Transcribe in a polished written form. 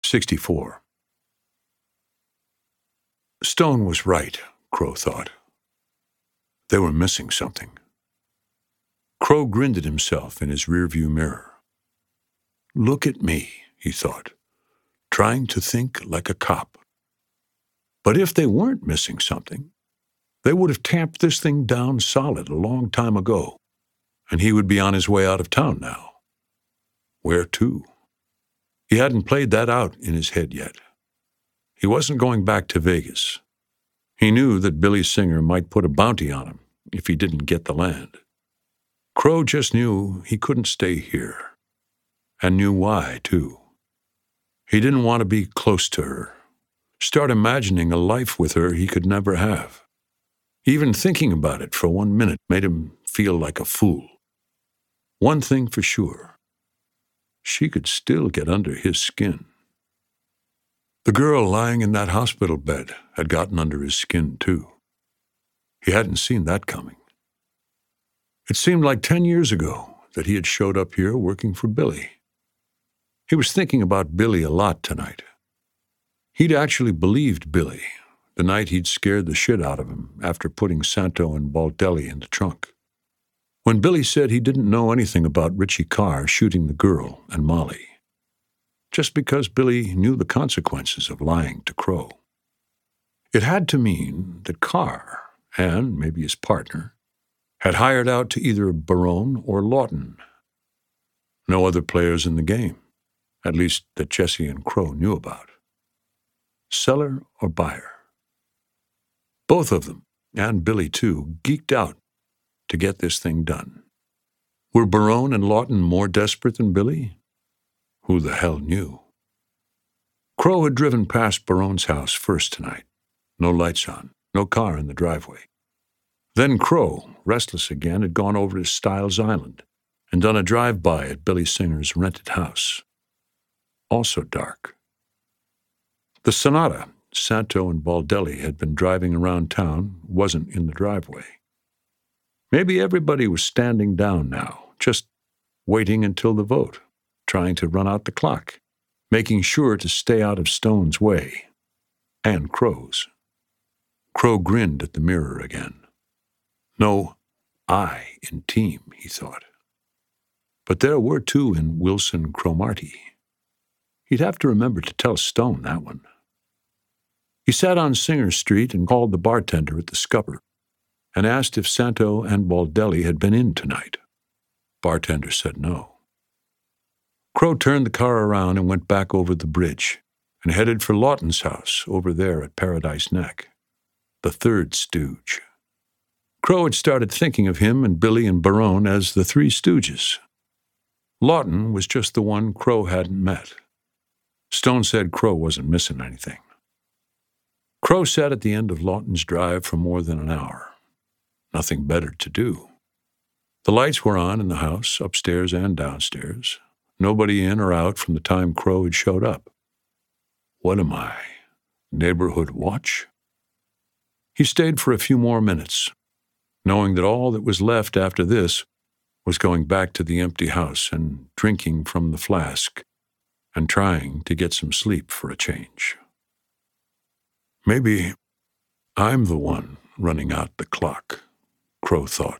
64. Stone was right, Crow thought. They were missing something. Crow grinned at himself in his rearview mirror. Look at me, he thought, trying to think like a cop. But if they weren't missing something, they would have tamped this thing down solid a long time ago, and he would be on his way out of town now. Where to? He hadn't played that out in his head yet. He wasn't going back to Vegas. He knew that Billy Singer might put a bounty on him if he didn't get the land. Crow just knew he couldn't stay here, and knew why, too. He didn't want to be close to her, start imagining a life with her he could never have. Even thinking about it for 1 minute made him feel like a fool. One thing for sure, she could still get under his skin. The girl lying in that hospital bed had gotten under his skin, too. He hadn't seen that coming. It seemed like 10 years ago that he had showed up here working for Billy. He was thinking about Billy a lot tonight. He'd actually believed Billy the night he'd scared the shit out of him after putting Santo and Baldelli in the trunk. When Billy said he didn't know anything about Richie Carr shooting the girl and Molly, just because Billy knew the consequences of lying to Crow. It had to mean that Carr, and maybe his partner, had hired out to either Barone or Lawton. No other players in the game, at least that Jesse and Crow knew about. Seller or buyer. Both of them, and Billy too, geeked out to get this thing done. Were Barone and Lawton more desperate than Billy? Who the hell knew? Crow had driven past Barone's house first tonight. No lights on, no car in the driveway. Then Crow, restless again, had gone over to Stiles Island and done a drive-by at Billy Singer's rented house. Also dark. The Sonata Santo and Baldelli had been driving around town wasn't in the driveway. Maybe everybody was standing down now, just waiting until the vote, trying to run out the clock, making sure to stay out of Stone's way, and Crow's. Crow grinned at the mirror again. No I in team, he thought. But there were two in Wilson Cromartie. He'd have to remember to tell Stone that one. He sat on Singer Street and called the bartender at the Scupper and asked if Santo and Baldelli had been in tonight. Bartender said no. Crow turned the car around and went back over the bridge and headed for Lawton's house over there at Paradise Neck, the third stooge. Crow had started thinking of him and Billy and Barone as the Three Stooges. Lawton was just the one Crow hadn't met. Stone said Crow wasn't missing anything. Crow sat at the end of Lawton's drive for more than an hour. Nothing better to do. The lights were on in the house, upstairs and downstairs. Nobody in or out from the time Crow had showed up. What am I, neighborhood watch? He stayed for a few more minutes, knowing that all that was left after this was going back to the empty house and drinking from the flask and trying to get some sleep for a change. Maybe I'm the one running out the clock, Crow thought.